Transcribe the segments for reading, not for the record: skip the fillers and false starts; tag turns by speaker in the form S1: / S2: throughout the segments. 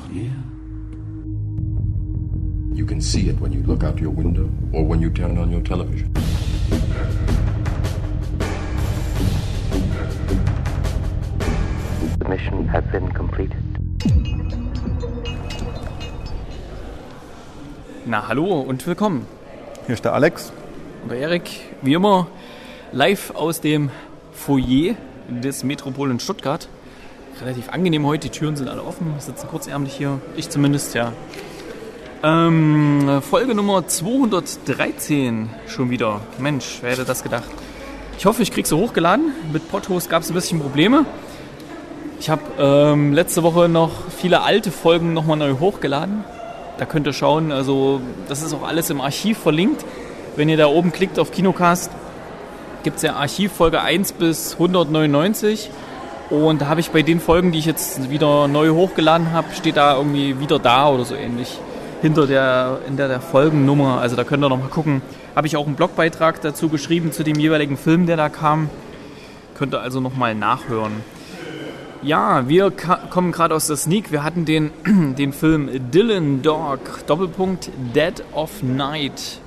S1: Yeah. You can see it when you look out your window or when you turn on your television.
S2: The mission has been completed.
S3: Na, hallo und willkommen.
S4: Hier ist der Alex.
S3: Und der Erik, wie immer, live aus dem Foyer des Metropol in Stuttgart. Relativ angenehm heute, die Türen sind alle offen, wir sitzen kurzärmlich hier, ich zumindest, ja. Folge Nummer 213 schon wieder. Mensch, wer hätte das gedacht? Ich hoffe, ich kriege sie hochgeladen. Mit Podhost gab es ein bisschen Probleme. Ich habe letzte Woche noch viele alte Folgen nochmal neu hochgeladen. Da könnt ihr schauen, also das ist auch alles im Archiv verlinkt. Wenn ihr da oben klickt auf Kinocast, gibt es ja Archiv Folge 1 bis 199. Und da habe ich bei den Folgen, die ich jetzt wieder neu hochgeladen habe, steht da irgendwie wieder da oder so ähnlich in der Folgennummer. Also da könnt ihr noch mal gucken. Habe ich auch einen Blogbeitrag dazu geschrieben zu dem jeweiligen Film, der da kam. Könnt ihr also noch mal nachhören. Ja, wir kommen gerade aus der Sneak. Wir hatten den Film Dylan Dog, Doppelpunkt Dead of Night.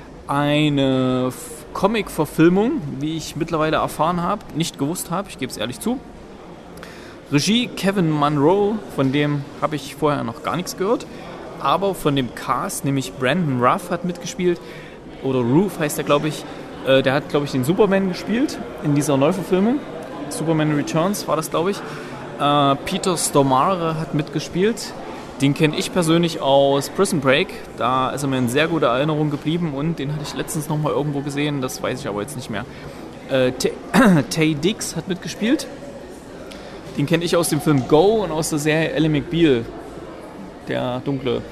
S3: Eine Comic-Verfilmung, wie ich mittlerweile erfahren habe, nicht gewusst habe, ich gebe es ehrlich zu. Regie Kevin Munro, von dem habe ich vorher noch gar nichts gehört. Aber von dem Cast, nämlich Brandon Routh hat mitgespielt. Oder Ruth heißt er, glaube ich. Der hat, glaube ich, den Superman gespielt in dieser Neuverfilmung. Superman Returns war das, glaube ich. Peter Stormare hat mitgespielt. Den kenne ich persönlich aus Prison Break. Da ist er mir in sehr guter Erinnerung geblieben. Und den hatte ich letztens noch mal irgendwo gesehen. Das weiß ich aber jetzt nicht mehr. Taye Diggs hat mitgespielt. Den kenne ich aus dem Film Go und aus der Serie Ally McBeal. Der Dunkle.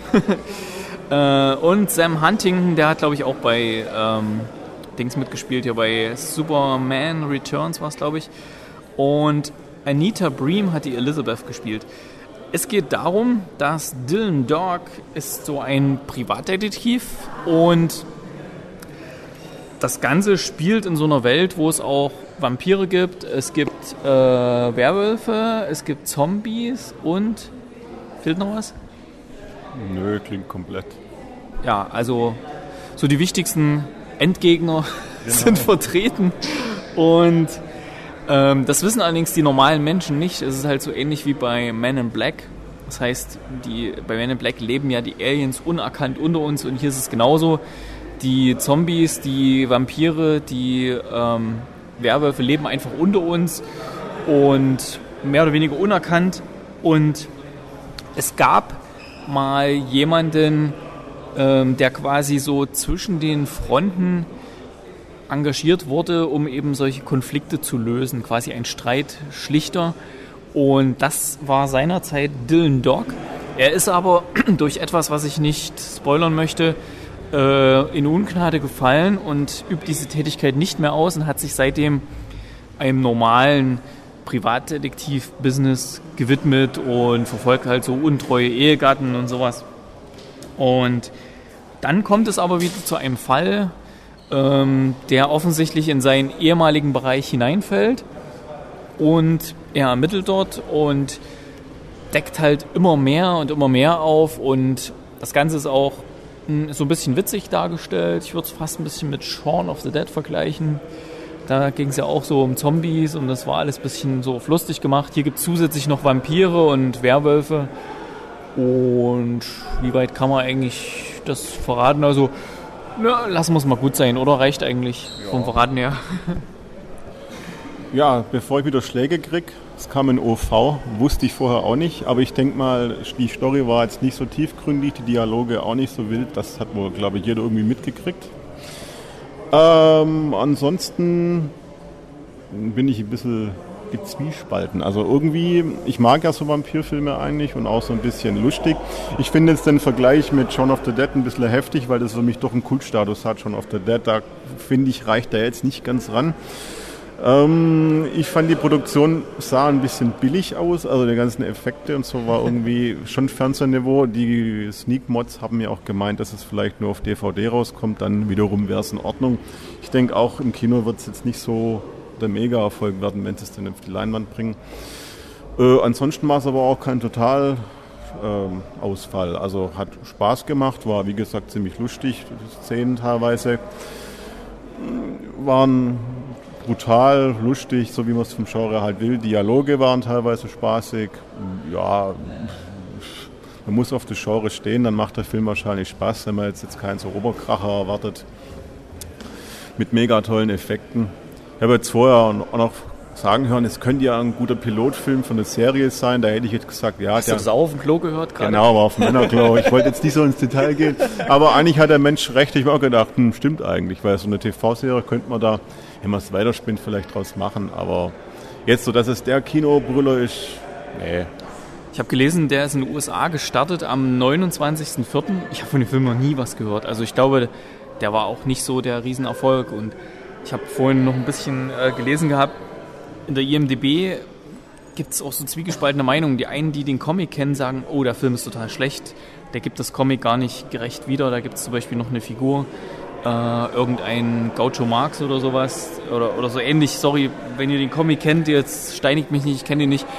S3: Und Sam Huntington, der hat, glaube ich, auch bei Dings mitgespielt. Hier bei Superman Returns war es, glaube ich. Und Anita Bream hat die Elizabeth gespielt. Es geht darum, dass Dylan Dog ist so ein Privatdetektiv und das Ganze spielt in so einer Welt, wo es auch Vampire gibt, es gibt Werwölfe, es gibt Zombies und... Fehlt noch was?
S4: Nö, klingt komplett.
S3: Ja, also so die wichtigsten Endgegner sind vertreten und das wissen allerdings die normalen Menschen nicht. Es ist halt so ähnlich wie bei Men in Black. Das heißt, bei Men in Black leben ja die Aliens unerkannt unter uns und hier ist es genauso. Die Zombies, die Vampire, die Werwölfe leben einfach unter uns und mehr oder weniger unerkannt. Und es gab mal jemanden, der quasi so zwischen den Fronten engagiert wurde, um eben solche Konflikte zu lösen, quasi ein Streitschlichter. Und das war seinerzeit Dylan Dog. Er ist aber durch etwas, was ich nicht spoilern möchte, in Ungnade gefallen und übt diese Tätigkeit nicht mehr aus und hat sich seitdem einem normalen Privatdetektiv-Business gewidmet und verfolgt halt so untreue Ehegatten und sowas. Und dann kommt es aber wieder zu einem Fall, der offensichtlich in seinen ehemaligen Bereich hineinfällt und er ermittelt dort und deckt halt immer mehr auf und das Ganze ist auch so ein bisschen witzig dargestellt. Ich würde es fast ein bisschen mit Shaun of the Dead vergleichen. Da ging es ja auch so um Zombies und das war alles ein bisschen so auf lustig gemacht. Hier gibt es zusätzlich noch Vampire und Werwölfe. Und wie weit kann man eigentlich das verraten? Also, lassen wir es mal gut sein, oder? Reicht eigentlich vom Verraten her.
S4: Ja, bevor ich wieder Schläge kriege, es kam in OV, wusste ich vorher auch nicht, aber ich denke mal, die Story war jetzt nicht so tiefgründig, die Dialoge auch nicht so wild, das hat wohl, glaube ich, jeder irgendwie mitgekriegt. Ansonsten bin ich ein bisschen gezwiespalten. Also irgendwie, ich mag ja so Vampirfilme eigentlich und auch so ein bisschen lustig. Ich finde jetzt den Vergleich mit Shaun of the Dead ein bisschen heftig, weil das für mich doch einen Kultstatus hat, Shaun of the Dead. Da finde ich, reicht der jetzt nicht ganz ran. Ich fand die Produktion sah ein bisschen billig aus, also die ganzen Effekte und so war irgendwie schon Fernsehniveau. Die Sneak-Mods haben ja auch gemeint, dass es vielleicht nur auf DVD rauskommt, dann wiederum wäre es in Ordnung. Ich denke auch im Kino wird es jetzt nicht so der Mega-Erfolg werden, wenn sie es dann auf die Leinwand bringen. Ansonsten war es aber auch kein total Ausfall. Also hat Spaß gemacht, war wie gesagt ziemlich lustig, die Szenen teilweise waren brutal, lustig, so wie man es vom Genre halt will. Dialoge waren teilweise spaßig. Ja, man muss auf das Genre stehen, dann macht der Film wahrscheinlich Spaß, wenn man jetzt keinen so Oberkracher erwartet. Mit mega tollen Effekten. Ich habe jetzt vorher auch noch sagen hören, es könnte ja ein guter Pilotfilm von der Serie sein. Da hätte ich jetzt gesagt, ja.
S3: Hast du das auch auf dem Klo gehört gerade?
S4: Genau, war auf dem Männerklo. Ich wollte jetzt nicht so ins Detail gehen. Aber eigentlich hat der Mensch recht. Ich habe auch gedacht, stimmt eigentlich. Weil so eine TV-Serie könnte man da, wenn man es weiterspinnt, vielleicht draus machen. Aber jetzt so, dass es der Kinobrüller ist, nee.
S3: Ich habe gelesen, der ist in den USA gestartet am 29.04. Ich habe von dem Film noch nie was gehört. Also ich glaube, der war auch nicht so der Riesenerfolg. Und ich habe vorhin noch ein bisschen gelesen gehabt, in der IMDb gibt es auch so zwiegespaltene Meinungen. Die einen, die den Comic kennen, sagen, oh, der Film ist total schlecht. Der gibt das Comic gar nicht gerecht wieder. Da gibt es zum Beispiel noch eine Figur, irgendein Groucho Marx oder sowas. Oder so ähnlich. Sorry, wenn ihr den Comic kennt, jetzt steinigt mich nicht, ich kenne ihn nicht.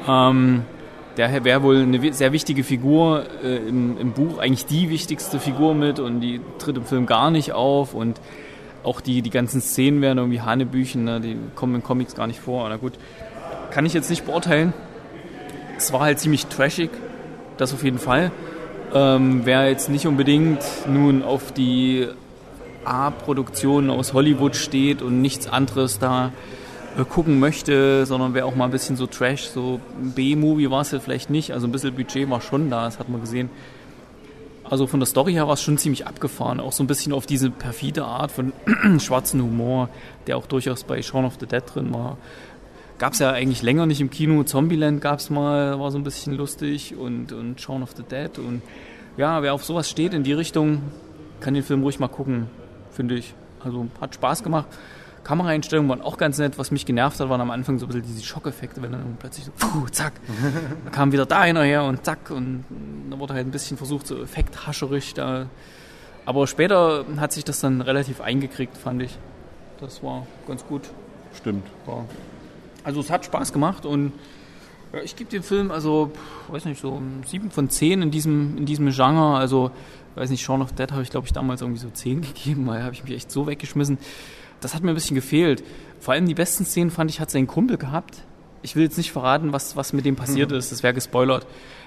S3: Der wäre wohl eine sehr wichtige Figur im Buch. Eigentlich die wichtigste Figur mit. Und die tritt im Film gar nicht auf. Und auch die ganzen Szenen werden irgendwie Hanebüchen, ne? Die kommen in Comics gar nicht vor. Na gut, kann ich jetzt nicht beurteilen. Es war halt ziemlich trashig, das auf jeden Fall. Wer jetzt nicht unbedingt nun auf die A-Produktionen aus Hollywood steht und nichts anderes da gucken möchte, sondern wer auch mal ein bisschen so Trash, so B-Movie war es ja vielleicht nicht. Also ein bisschen Budget war schon da, das hat man gesehen. Also von der Story her war es schon ziemlich abgefahren. Auch so ein bisschen auf diese perfide Art von schwarzen Humor, der auch durchaus bei Shaun of the Dead drin war. Gab es ja eigentlich länger nicht im Kino. Zombieland gab es mal, war so ein bisschen lustig. Und Shaun of the Dead. Und ja, wer auf sowas steht in die Richtung, kann den Film ruhig mal gucken, finde ich. Also hat Spaß gemacht. Kameraeinstellungen waren auch ganz nett. Was mich genervt hat, waren am Anfang so ein bisschen diese Schockeffekte, wenn dann plötzlich so, zack, da kam wieder da einer her und zack, und da wurde halt ein bisschen versucht, so effekthascherisch da. Aber später hat sich das dann relativ eingekriegt, fand ich. Das war ganz gut.
S4: Stimmt.
S3: Ja. Also es hat Spaß gemacht und ja, ich gebe dem Film, also, weiß nicht, so 7 von 10 in diesem Genre. Also, weiß nicht, Shaun of the Dead habe ich, glaube ich, damals irgendwie so 10 gegeben, weil habe ich mich echt so weggeschmissen. Das hat mir ein bisschen gefehlt. Vor allem die besten Szenen, fand ich, hat sein Kumpel gehabt. Ich will jetzt nicht verraten, was mit dem passiert ist. Das wäre gespoilert.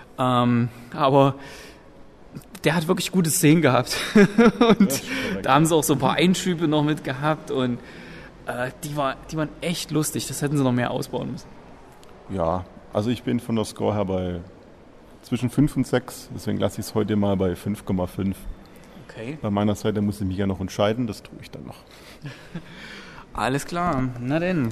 S3: Aber der hat wirklich gute Szenen gehabt. Und da haben sie auch so ein paar Einschübe noch mit gehabt. Und die waren echt lustig. Das hätten sie noch mehr ausbauen müssen.
S4: Ja, also ich bin von der Score her bei zwischen 5 und 6. Deswegen lasse ich es heute mal bei 5,5.
S3: Okay.
S4: Bei meiner Seite muss ich mich ja noch entscheiden, das tue ich dann noch.
S3: Alles klar, na denn.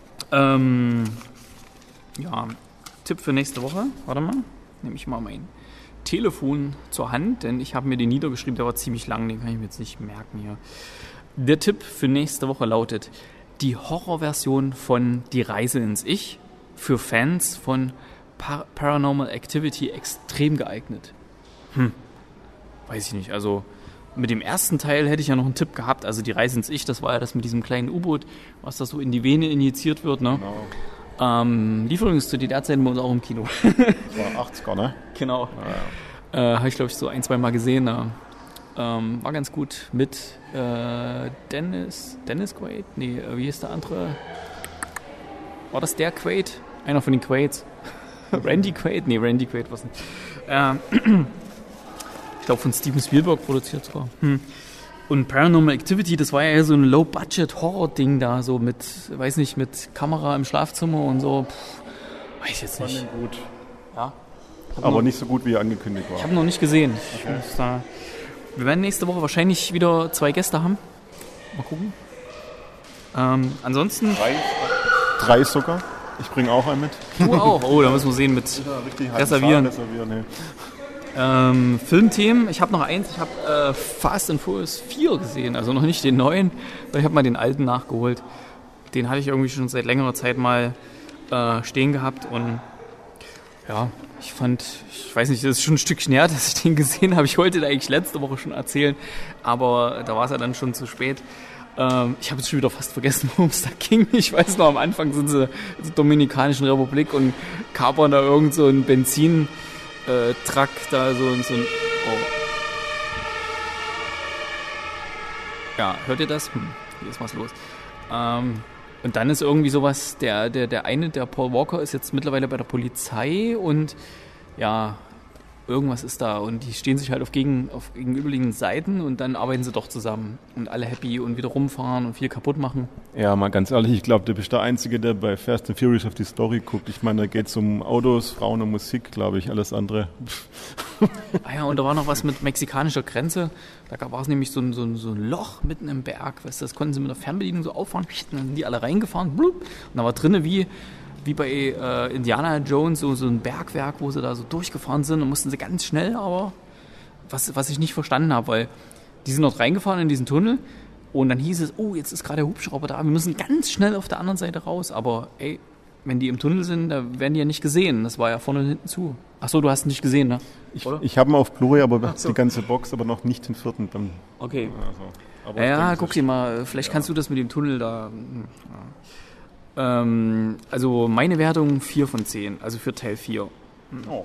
S3: Ja, Tipp für nächste Woche. Warte mal, nehme ich mal mein Telefon zur Hand, denn ich habe mir den niedergeschrieben, der war ziemlich lang, den kann ich mir jetzt nicht merken hier. Der Tipp für nächste Woche lautet: die Horrorversion von Die Reise ins Ich, für Fans von Paranormal Activity extrem geeignet. Weiß ich nicht, also mit dem ersten Teil hätte ich ja noch einen Tipp gehabt, also Die Reise ins Ich, das war ja das mit diesem kleinen U-Boot, was da so in die Vene injiziert wird, ne? Genau. Lief übrigens zu DDR-Zeiten bei uns auch im Kino.
S4: Das war 80er, ne?
S3: Genau. Habe ich, glaube ich, so 1-2 Mal gesehen. War ganz gut mit Dennis Quaid? Nee, wie hieß der andere? War das der Quaid? Einer von den Quaids. Randy Quaid? Nee, Randy Quaid war es nicht. Ich glaube, von Steven Spielberg produziert sogar. Und Paranormal Activity, das war ja so ein Low-Budget-Horror-Ding da, so mit, weiß nicht, mit Kamera im Schlafzimmer und so. Weiß ich jetzt nicht.
S4: Gut.
S3: Ja.
S4: Aber nicht so gut, wie angekündigt war.
S3: Ich habe noch nicht gesehen.
S4: Okay.
S3: Wir werden nächste Woche wahrscheinlich wieder 2 Gäste haben. Mal gucken. Ansonsten...
S4: 3 sogar. Ich bringe auch einen mit.
S3: Du auch? Oh, da müssen wir sehen mit Reservieren. Filmthemen, ich habe noch eins, ich habe Fast and Furious 4 gesehen, also noch nicht den neuen, weil ich habe mal den alten nachgeholt. Den hatte ich irgendwie schon seit längerer Zeit mal stehen gehabt und ja, ich weiß nicht, das ist schon ein Stückchen her, dass ich den gesehen habe. Ich wollte da eigentlich letzte Woche schon erzählen, aber da war es ja dann schon zu spät. Ich habe jetzt schon wieder fast vergessen, worum es da ging. Ich weiß noch, am Anfang sind sie in der Dominikanischen Republik und kapern da irgend so ein Truck da so ein... Oh. Ja, hört ihr das? Hier ist was los. Und dann ist irgendwie sowas, der Paul Walker ist jetzt mittlerweile bei der Polizei und ja, irgendwas ist da und die stehen sich halt auf gegenüberliegenden Seiten und dann arbeiten sie doch zusammen und alle happy und wieder rumfahren und viel kaputt machen.
S4: Ja, mal ganz ehrlich, ich glaube, du bist der Einzige, der bei Fast and Furious auf die Story guckt. Ich meine, da geht es um Autos, Frauen und Musik, glaube ich, alles andere.
S3: Ah ja, und da war noch was mit mexikanischer Grenze. Da war es nämlich so ein Loch mitten im Berg. Weißt du, das konnten sie mit der Fernbedienung so auffahren. Dann sind die alle reingefahren. Blub, und da war drinnen wie bei Indiana Jones so ein Bergwerk, wo sie da so durchgefahren sind. Und mussten sie ganz schnell, aber was ich nicht verstanden habe, weil die sind dort reingefahren in diesen Tunnel. Und dann hieß es, oh, jetzt ist gerade der Hubschrauber da. Wir müssen ganz schnell auf der anderen Seite raus. Aber ey, wenn die im Tunnel sind, da werden die ja nicht gesehen. Das war ja vorne und hinten zu. Achso, du hast ihn nicht gesehen, ne?
S4: Ich habe ihn auf Blu-ray, aber die ganze Box, aber noch nicht den vierten.
S3: Okay.
S4: Also,
S3: ja, guck dir mal, vielleicht kannst du das mit dem Tunnel da... Ja. Also meine Wertung 4 von 10, also für Teil 4.
S4: Oh.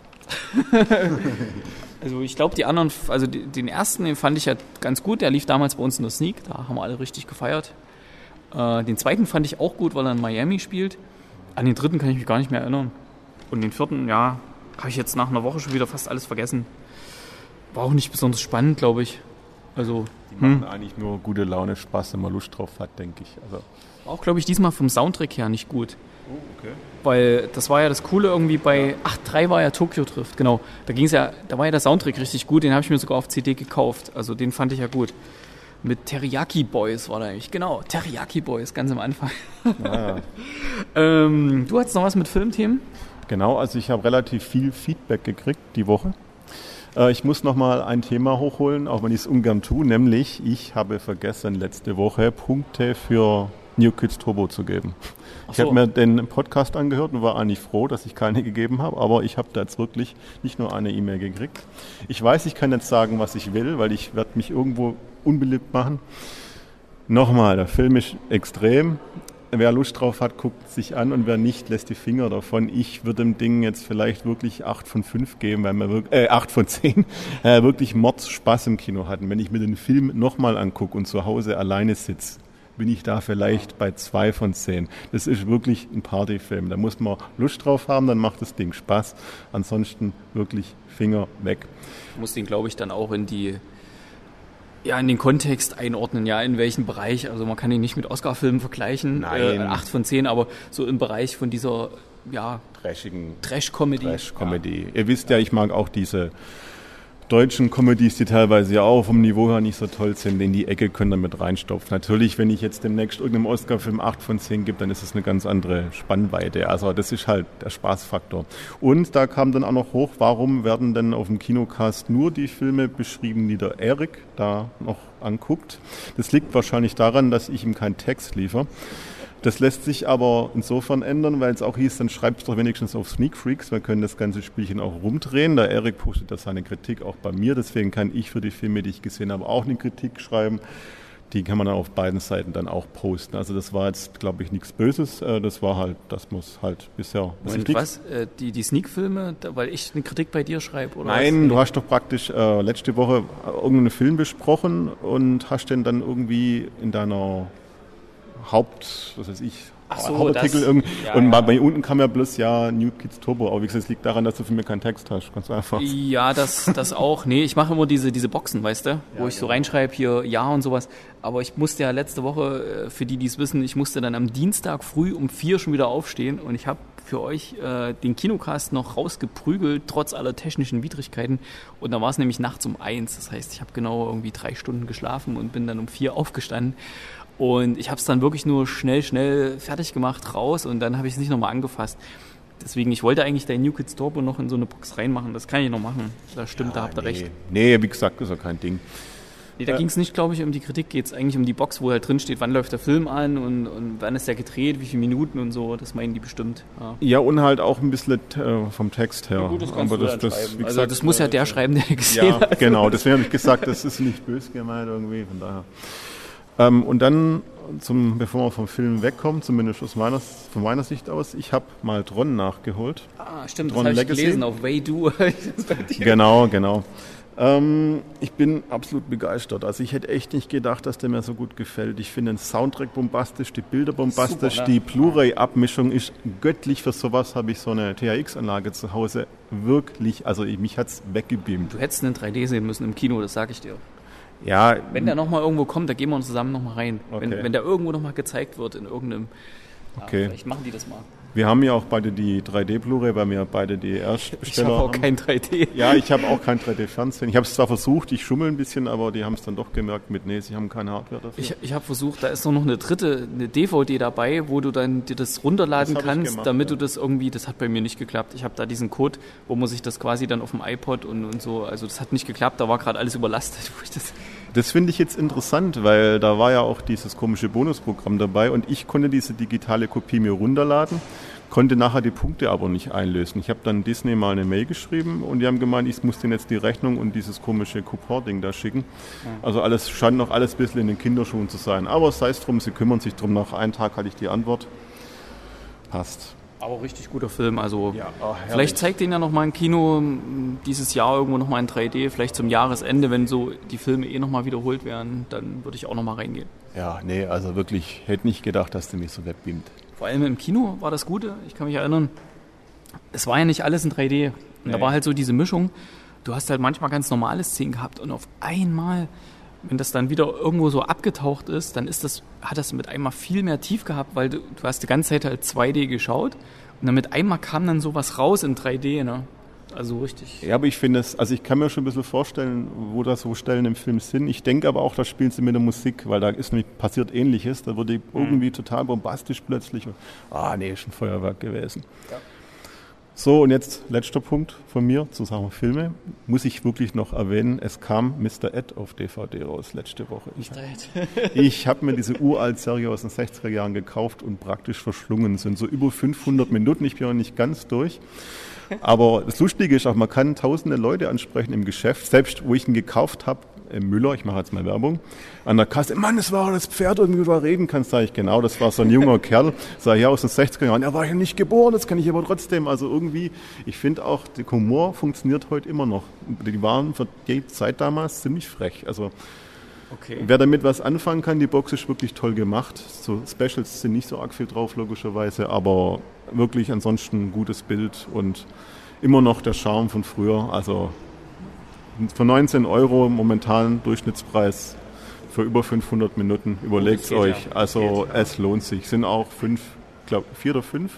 S3: Also ich glaube die anderen, also den ersten, den fand ich ja ganz gut, der lief damals bei uns in der Sneak, da haben wir alle richtig gefeiert. Den zweiten fand ich auch gut, weil er in Miami spielt. An den dritten kann ich mich gar nicht mehr erinnern. Und den vierten, ja, habe ich jetzt nach einer Woche schon wieder fast alles vergessen. War auch nicht besonders spannend, glaube ich. Also,
S4: die machen eigentlich nur gute Laune, Spaß, wenn man Lust drauf hat, denke ich. Also.
S3: War auch, glaube ich, diesmal vom Soundtrack her nicht gut.
S4: Oh, okay.
S3: Weil das war ja das Coole irgendwie bei 3 war ja Tokyo Drift, genau. Da war ja der Soundtrack richtig gut, den habe ich mir sogar auf CD gekauft. Also den fand ich ja gut. Mit Teriyaki Boys war da eigentlich, genau. Teriyaki Boys, ganz am Anfang.
S4: Ja.
S3: Du hattest noch was mit Filmthemen?
S4: Genau, also ich habe relativ viel Feedback gekriegt die Woche. Ich muss nochmal ein Thema hochholen, auch wenn ich es ungern tue, nämlich ich habe vergessen, letzte Woche Punkte für New Kids Turbo zu geben. Ich habe mir den Podcast angehört und war eigentlich froh, dass ich keine gegeben habe, aber ich habe da jetzt wirklich nicht nur eine E-Mail gekriegt. Ich weiß, ich kann jetzt sagen, was ich will, weil ich werde mich irgendwo unbeliebt machen. Nochmal, der Film ist extrem. Wer Lust drauf hat, guckt sich an und wer nicht, lässt die Finger davon. Ich würde dem Ding jetzt vielleicht wirklich 8 von 5 geben, weil wir 8 von 10 wirklich Mords-Spaß im Kino hatten. Wenn ich mir den Film nochmal angucke und zu Hause alleine sitze, bin ich da vielleicht bei 2 von 10. Das ist wirklich ein Partyfilm. Da muss man Lust drauf haben, dann macht das Ding Spaß. Ansonsten wirklich Finger weg.
S3: Ich muss den, glaube ich, dann auch in den Kontext einordnen, ja, in welchem Bereich. Also man kann ihn nicht mit Oscar-Filmen vergleichen, 8 von 10, aber so im Bereich von dieser, ja, Trash-Comedy.
S4: Trash-Comedy. Ja. Ihr wisst ja, ich mag auch diese deutschen Comedies, die teilweise ja auch vom Niveau her nicht so toll sind, in die Ecke können damit reinstopfen. Natürlich, wenn ich jetzt demnächst irgendeinem Oscar-Film 8 von 10 gebe, dann ist es eine ganz andere Spannweite. Also das ist halt der Spaßfaktor. Und da kam dann auch noch hoch, warum werden denn auf dem Kinocast nur die Filme beschrieben, die der Erik da noch anguckt. Das liegt wahrscheinlich daran, dass ich ihm keinen Text liefere. Das lässt sich aber insofern ändern, weil es auch hieß, dann schreibt es doch wenigstens auf Sneak Freaks. Wir können das ganze Spielchen auch rumdrehen. Der Erik postet da seine Kritik auch bei mir. Deswegen kann ich für die Filme, die ich gesehen habe, auch eine Kritik schreiben. Die kann man dann auf beiden Seiten dann auch posten. Also das war jetzt, glaube ich, nichts Böses. Das war halt, das muss halt bisher...
S3: Und was? Die Sneak-Filme, weil ich eine Kritik bei dir schreibe? Oder
S4: Nein, du hast doch praktisch letzte Woche irgendeinen Film besprochen und hast den dann irgendwie in deiner Hauptartikel irgendwie. Ja, und bei unten kam ja bloß New Kids Turbo. Aber wie gesagt, es liegt daran, dass du für mich keinen Text hast. Ganz einfach.
S3: Ja, das auch. Nee, ich mache immer diese Boxen, weißt du? Wo ich so reinschreibe, hier Ja und sowas. Aber ich musste ja letzte Woche, für die es wissen, ich musste dann am Dienstag früh um 4 schon wieder aufstehen. Und ich habe für euch den Kinocast noch rausgeprügelt, trotz aller technischen Widrigkeiten. Und da war es nämlich nachts um 1. Das heißt, ich habe genau irgendwie 3 Stunden geschlafen und bin dann um 4 aufgestanden. Und ich habe es dann wirklich nur schnell fertig gemacht, raus und dann habe ich es nicht nochmal angefasst. Deswegen, ich wollte eigentlich dein New Kids Turbo noch in so eine Box reinmachen. Das kann ich noch machen. Das stimmt, da habt ihr recht.
S4: Nee, wie gesagt, ist ja kein Ding.
S3: Nee, da ging es nicht, glaube ich, um die Kritik. Geht es eigentlich um die Box, wo halt drin steht, wann läuft der Film an und wann ist der gedreht, wie viele Minuten und so. Das meinen die bestimmt.
S4: Ja, und halt auch ein bisschen vom Text her.
S3: Ja, gut, das kannst du dann schreiben.
S4: Wie gesagt,
S3: also das muss ja der schreiben, der gesehen hat.
S4: Genau, deswegen habe ich gesagt, das ist nicht böse gemeint irgendwie, von daher. Und dann, bevor wir vom Film wegkommen, zumindest von meiner Sicht aus, ich habe mal Tron nachgeholt.
S3: Ah, stimmt,
S4: Tron
S3: das habe ich
S4: Legacy.
S3: gelesen auf Waydo.
S4: Genau. Ich bin absolut begeistert. Also ich hätte echt nicht gedacht, dass der mir so gut gefällt. Ich finde den Soundtrack bombastisch, die Bilder bombastisch,
S3: Super, ne?
S4: die Blu-ray-Abmischung ist göttlich. Für sowas habe ich so eine THX-Anlage zu Hause. Wirklich, also mich hat es weggebeamt.
S3: Du hättest einen 3D sehen müssen im Kino, das sage ich dir.
S4: Ja,
S3: Wenn der nochmal irgendwo kommt, da gehen wir uns zusammen nochmal rein.
S4: Okay.
S3: Wenn der irgendwo nochmal gezeigt wird in irgendeinem...
S4: Okay.
S3: Vielleicht machen die das mal.
S4: wir haben ja auch beide die 3D-Blu-ray, weil wir beide die Erstbesteller
S3: Ich habe auch
S4: haben.
S3: kein 3D.
S4: Ja, ich habe auch kein 3D-Fernsehen. Ich habe es zwar versucht, ich schummel ein bisschen, aber die haben es dann doch gemerkt sie haben keine Hardware dafür.
S3: Ich habe versucht, da ist noch eine DVD dabei, wo du dann dir das runterladen
S4: Das hab ich
S3: kannst,
S4: gemacht,
S3: damit
S4: ja.
S3: du das irgendwie, das hat bei mir nicht geklappt. Ich habe da diesen Code, wo man sich das quasi dann auf dem iPod und so, also das hat nicht geklappt, da war gerade alles überlastet. Wo ich
S4: Das finde ich jetzt interessant, weil da war ja auch dieses komische Bonusprogramm dabei und ich konnte diese digitale Kopie mir runterladen, konnte nachher die Punkte aber nicht einlösen. Ich habe dann Disney mal eine Mail geschrieben und die haben gemeint, ich muss denen jetzt die Rechnung und dieses komische Coupon-Ding da schicken. Also alles scheint noch alles ein bisschen in den Kinderschuhen zu sein. Aber sei es drum, sie kümmern sich drum. Nach einem Tag hatte ich die Antwort. Passt.
S3: Aber richtig guter Film, also
S4: Ja,
S3: vielleicht zeigt den ja nochmal im Kino dieses Jahr irgendwo nochmal in 3D, vielleicht zum Jahresende, wenn so die Filme nochmal wiederholt werden, dann würde ich auch nochmal reingehen.
S4: Ja, nee, also wirklich, hätte nicht gedacht, dass der mich so wegbeamt.
S3: Vor allem im Kino war das Gute, ich kann mich erinnern, es war ja nicht alles in 3D. Und da war halt so diese Mischung, du hast halt manchmal ganz normale Szenen gehabt und auf einmal, wenn das dann wieder irgendwo so abgetaucht ist, dann hat das mit einmal viel mehr tief gehabt, weil du hast die ganze Zeit halt 2D geschaut und dann mit einmal kam dann sowas raus in 3D, ne? Also richtig.
S4: Ja, aber ich finde es, also ich kann mir schon ein bisschen vorstellen, wo das so Stellen im Film sind. Ich denke aber auch, da spielen sie mit der Musik, weil da ist nämlich passiert Ähnliches. Da wurde irgendwie total bombastisch plötzlich. Nee, ist ein Feuerwerk gewesen.
S3: Ja.
S4: So, und jetzt letzter Punkt von mir zu Sachen Filme. Muss ich wirklich noch erwähnen, es kam Mr. Ed auf DVD raus letzte Woche. Ich habe mir diese uralt Serie aus den 60er Jahren gekauft und praktisch verschlungen. Es sind so über 500 Minuten, ich bin noch nicht ganz durch. Aber das Lustige ist auch, man kann tausende Leute ansprechen im Geschäft, selbst wo ich ihn gekauft habe, Müller, ich mache jetzt mal Werbung, an der Kasse, Mann, das war das Pferd, irgendwie du da reden kannst, sage ich, genau, das war so ein junger Kerl, sage ja, aus den 60er Jahren, er war ja nicht geboren, das kann ich aber trotzdem, also irgendwie, ich finde auch, der Humor funktioniert heute immer noch. Die waren für die Zeit damals ziemlich frech, also
S3: Okay.
S4: wer damit was anfangen kann, die Box ist wirklich toll gemacht. So Specials sind nicht so arg viel drauf, logischerweise, aber wirklich ansonsten ein gutes Bild und immer noch der Charme von früher. Also für 19 € momentan Durchschnittspreis für über 500 Minuten. Überlegt es euch. Also es lohnt sich. Sind auch 4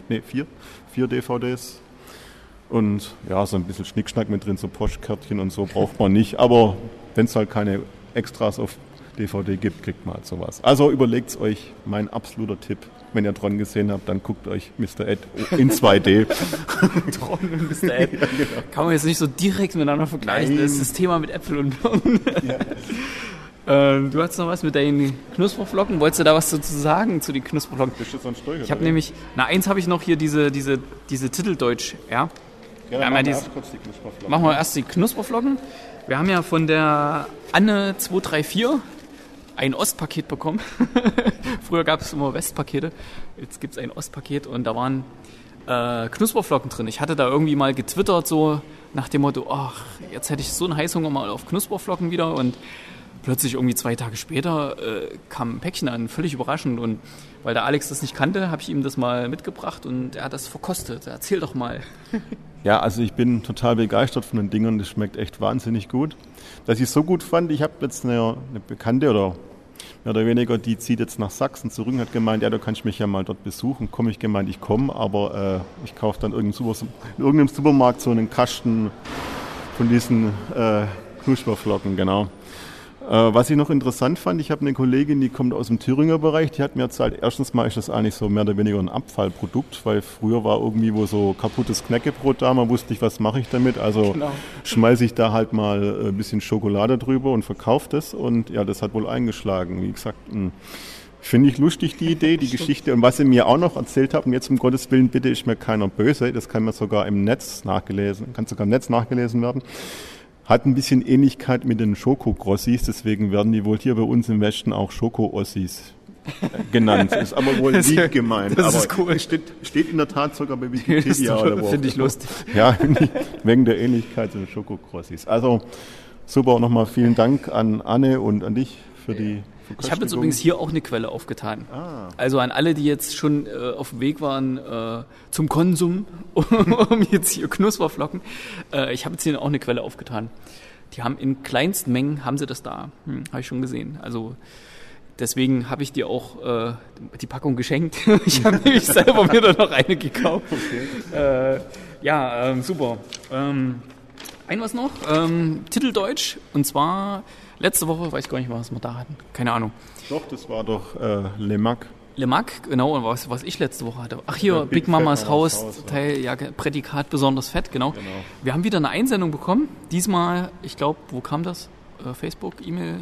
S4: DVDs. Und ja, so ein bisschen Schnickschnack mit drin, so Postkärtchen und so braucht man nicht. Aber wenn es halt keine Extras auf DVD gibt, kriegt man halt sowas. Also überlegt es euch, mein absoluter Tipp. Wenn ihr Tron gesehen habt, dann guckt euch Mr. Ed in 2D.
S3: Tron und Mr. Ed. Ja, genau. Kann man jetzt nicht so direkt miteinander vergleichen.
S4: Nein.
S3: Das ist das Thema mit Äpfel und Birnen.
S4: Ja.
S3: Du hast noch was mit deinen Knusperflocken. Wolltest du da was dazu sagen zu den Knusperflocken?
S4: Bist du so ein Steuer?
S3: Ich habe nämlich, eins habe ich noch hier, diese Titeldeutsch, ja.
S4: Ja,
S3: Ja,
S4: machen wir
S3: dies-
S4: erst kurz die Knusperflocken.
S3: Machen wir erst die Knusperflocken. Wir haben ja von der Anne 234 ein Ostpaket bekommen. Früher gab es immer Westpakete. Jetzt gibt es ein Ostpaket und da waren Knusperflocken drin. Ich hatte da irgendwie mal getwittert, so nach dem Motto, ach, jetzt hätte ich so einen Heißhunger mal auf Knusperflocken wieder und plötzlich irgendwie 2 Tage später kam ein Päckchen an, völlig überraschend. Und weil der Alex das nicht kannte, habe ich ihm das mal mitgebracht und er hat das verkostet. Erzähl doch mal.
S4: Ja, also ich bin total begeistert von den Dingern. Das schmeckt echt wahnsinnig gut. Dass ich es so gut fand, ich habe jetzt eine Bekannte oder mehr oder weniger, die zieht jetzt nach Sachsen zurück und hat gemeint, ja, du kannst mich ja mal dort besuchen. Ich gemeint, ich komme, aber ich kaufe dann in irgendeinem Supermarkt so einen Kasten von diesen Knusperflocken, genau. Was ich noch interessant fand, ich habe eine Kollegin, die kommt aus dem Thüringer Bereich, die hat mir erzählt, erstens mal ist das eigentlich so mehr oder weniger ein Abfallprodukt, weil früher war irgendwie wo so kaputtes Knäckebrot da, man wusste nicht, was mache ich damit, also
S3: Genau.
S4: schmeiße ich da halt mal ein bisschen Schokolade drüber und verkaufe das und ja, das hat wohl eingeschlagen. Wie gesagt, finde ich lustig die Idee, die Geschichte und was sie mir auch noch erzählt haben, jetzt um Gottes Willen, bitte ist mir keiner böse, das kann mir sogar im Netz nachgelesen, kann sogar im Netz nachgelesen werden. Hat ein bisschen Ähnlichkeit mit den Schoko-Grossis, deswegen werden die wohl hier bei uns im Westen auch Schoko-Ossis genannt. Ist aber wohl lieb gemeint.
S3: Das ist cool.
S4: Steht in der Tat sogar bei Wikipedia.
S3: Finde ich lustig.
S4: Ja, wegen der Ähnlichkeit zu den Schoko-Grossis. Also super, nochmal vielen Dank an Anne und an dich für die Verköstigung.
S3: Ich habe jetzt übrigens hier auch eine Quelle aufgetan. Also an alle, die jetzt schon auf dem Weg waren zum Konsum, um jetzt hier Knusperflocken. Ich habe jetzt hier auch eine Quelle aufgetan. Die haben in kleinsten Mengen, haben sie das da. Habe ich schon gesehen. Also deswegen habe ich dir auch die Packung geschenkt. Ich habe nämlich selber mir da noch eine gekauft. Okay. Super. Ein was noch, Titel Deutsch, und zwar letzte Woche, weiß gar nicht mehr, was wir da hatten, keine Ahnung.
S4: Doch, das war doch Le Mac.
S3: Le Mac, genau, und was ich letzte Woche hatte. Ach hier, Big Mamas Haus, Teil, ja, Prädikat besonders fett, genau. Wir haben wieder eine Einsendung bekommen, diesmal, ich glaube, wo kam das? Facebook, E-Mail,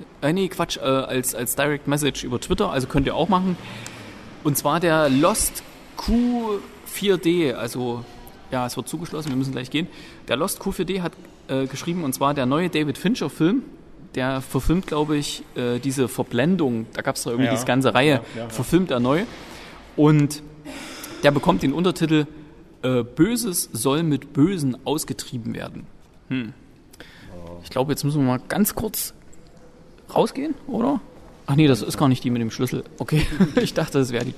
S3: als Direct Message über Twitter, also könnt ihr auch machen. Und zwar der Lost Q4D, also ja, es wird zugeschlossen, wir müssen gleich gehen. Der Lost Q4D hat geschrieben, und zwar der neue David Fincher-Film, der verfilmt, glaube ich, diese Verblendung, da gab es doch irgendwie diese ganze Reihe, verfilmt er neu. Und der bekommt den Untertitel Böses soll mit Bösen ausgetrieben werden. Ich glaube, jetzt müssen wir mal ganz kurz rausgehen, oder? Ach nee, das ist gar nicht die mit dem Schlüssel. Okay, ich dachte, das wäre die.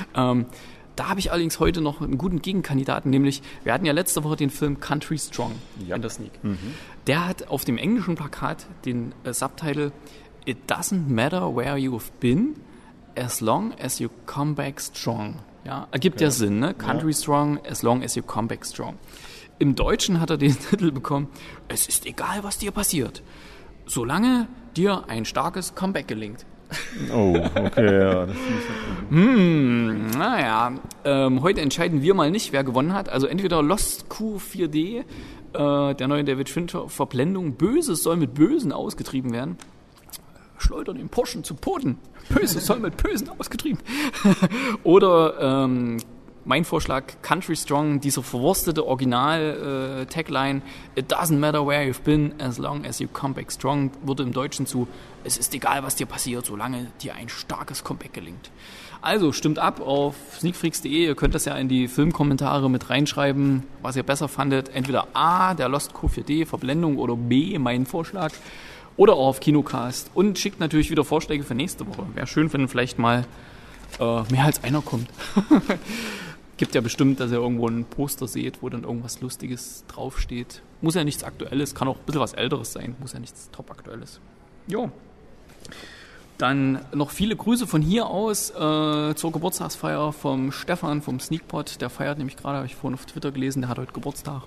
S3: Da habe ich allerdings heute noch einen guten Gegenkandidaten, nämlich, wir hatten ja letzte Woche den Film Country Strong in der Sneak. Der hat auf dem englischen Plakat den Subtitle It doesn't matter where you've been, as long as you come back strong. Ja, ergibt ja Sinn, ne? Country Strong, as long as you come back strong. Im Deutschen hat er den Titel bekommen, es ist egal, was dir passiert, solange dir ein starkes Comeback gelingt.
S4: Oh, okay, ja. Das ist
S3: heute entscheiden wir mal nicht, wer gewonnen hat. Also entweder Lost Q4D, der neue David Fincher, Verblendung, Böses soll mit Bösen ausgetrieben werden. Schleudern den Porschen zu Boden. Böses soll mit Bösen ausgetrieben. Oder mein Vorschlag, Country Strong, dieser verwurstete Original-Tagline, It doesn't matter where you've been, as long as you come back strong, wurde im Deutschen zu, es ist egal, was dir passiert, solange dir ein starkes Comeback gelingt. Also stimmt ab auf sneakfreaks.de, ihr könnt das ja in die Filmkommentare mit reinschreiben, was ihr besser fandet. Entweder A, der Lost Q4D, Verblendung, oder B, mein Vorschlag, oder auch auf Kinocast. Und schickt natürlich wieder Vorschläge für nächste Woche. Wäre schön, wenn vielleicht mal mehr als einer kommt. Gibt ja bestimmt, dass ihr irgendwo ein Poster seht, wo dann irgendwas Lustiges draufsteht. Muss ja nichts Aktuelles, kann auch ein bisschen was Älteres sein, muss ja nichts Top-Aktuelles. Jo. Dann noch viele Grüße von hier aus zur Geburtstagsfeier vom Stefan vom Sneakpot. Der feiert nämlich gerade, habe ich vorhin auf Twitter gelesen, der hat heute Geburtstag.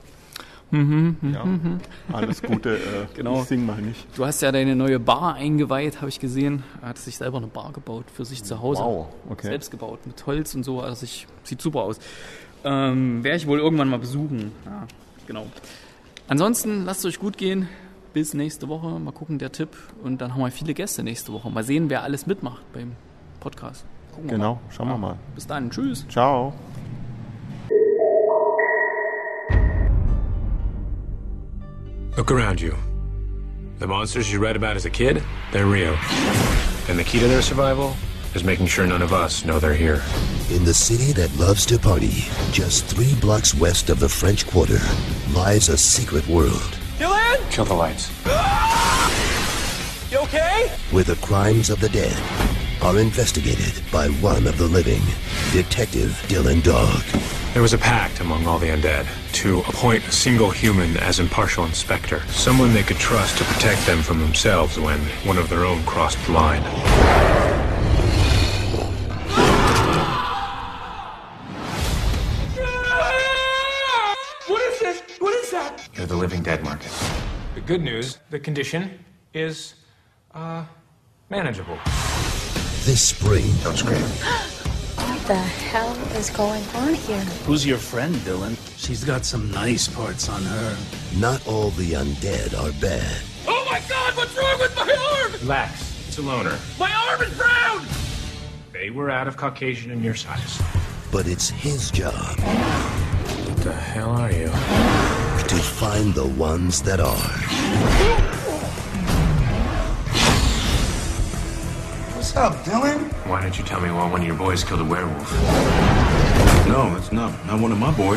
S4: Alles Gute,
S3: genau.
S4: Ich sing mal nicht.
S3: Du hast ja deine neue Bar eingeweiht, habe ich gesehen. Er hat sich selber eine Bar gebaut für sich zu Hause.
S4: Wow, okay.
S3: Selbst gebaut, mit Holz und so. Also sieht super aus. Werde ich wohl irgendwann mal besuchen. Ja, genau. Ansonsten, lasst es euch gut gehen. Bis nächste Woche. Mal gucken, der Tipp. Und dann haben wir viele Gäste nächste Woche. Mal sehen, wer alles mitmacht beim Podcast. Gucken wir mal.
S4: Schauen wir mal.
S3: Bis dann. Tschüss.
S4: Ciao.
S5: Look around you. The monsters you read about as a kid, they're real. And the key to their survival is making sure none of us know they're here.
S6: In the city that loves to party, just 3 blocks west of the French Quarter, lies a secret world.
S5: Dylan! Kill the lights.
S7: You okay?
S6: Where the crimes of the dead are investigated by one of the living, Detective Dylan Dog.
S5: There was a pact among all the undead to appoint a single human as impartial inspector, someone they could trust to protect them from themselves when one of their own crossed the line.
S7: What is this? What is that?
S5: You're the living dead, Marcus. The good news, the condition is, manageable.
S6: This spring,
S5: Don't scream.
S8: What the hell is going on here?
S9: Who's your friend, Dylan? She's got some nice parts on her.
S6: not all the undead are bad.
S7: Oh my God, what's wrong with my arm?
S5: Relax. It's a loner.
S7: My arm is brown!
S5: They were out of Caucasian in your size.
S6: But it's his job
S5: What the hell are you?
S6: to to find the ones that are.
S10: What's up, Dylan?
S5: Why didn't you tell me while one of your boys killed a werewolf?
S10: No, it's not one of my boys.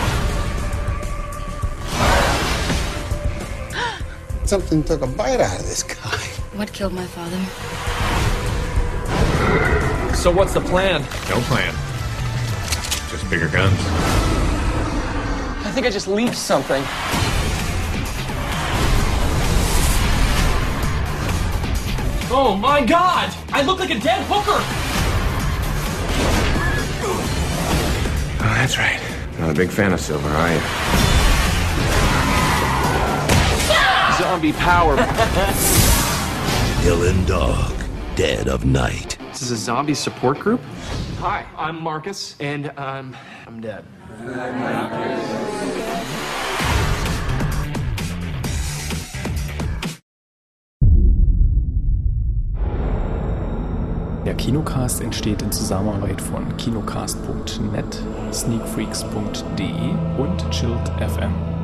S10: Something took a bite out of this guy.
S8: What killed my father?
S3: So what's the plan?
S5: No plan. Just bigger guns.
S3: I think I just leaked something. Oh my god! I look like a dead hooker!
S5: Oh, that's right. Not a big fan of silver, are you?
S3: Zombie power.
S6: Dylan Dog, Dead of Night.
S3: This is a zombie support group? Hi, I'm Marcus, and I'm dead. Der Kinocast entsteht in Zusammenarbeit von kinocast.net, sneakfreaks.de und Chilled FM.